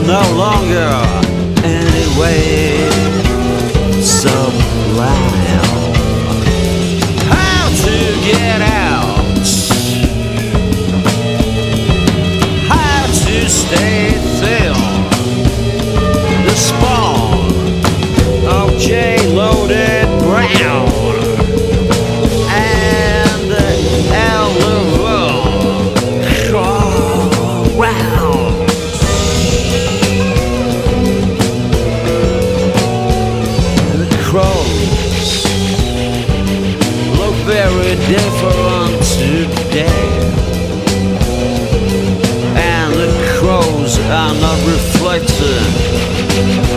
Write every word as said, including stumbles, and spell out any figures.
no longer anyway sublime. How to get out, how to stay thin. The spawn of J-Loaded Brown and Elderville crawl round. The crows look very different today, and the crows are not reflected